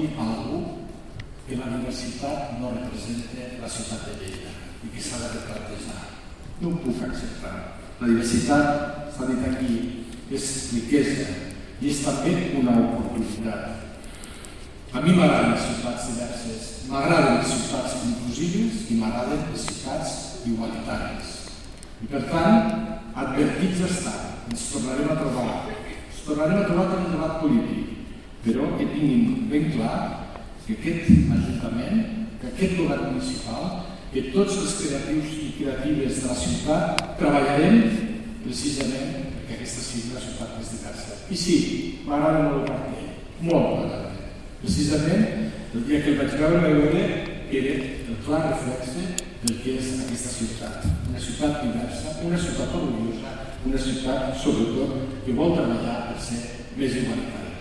dir a algú que la diversitat no representa la ciutat de Lleida i que s'ha de replantejar. No ho puc acceptar. La diversitat, s'ha dit aquí, és riquesa i és també una oportunitat. A mi m'agraden les ciutats diverses, m'agraden les ciutats inclusives i m'agraden les ciutats igualitàries. I per tant, advertits estan, ens tornarem a trobar per un debat polític, però que tinguin ben clar que aquest Ajuntament, que aquest govern municipal, que tots els creatius i creatives de la ciutat treballarem precisament perquè aquesta sigui una ciutat més diversa. I sí, m'agrada molt el cartell, molt m'agrada. Precisament, el dia que el vaig veure era el clar reflexe del que és aquesta ciutat. Una ciutat diversa, una ciutat orgullosa, una ciutat, sobretot, que vol treballar per ser més igualitària.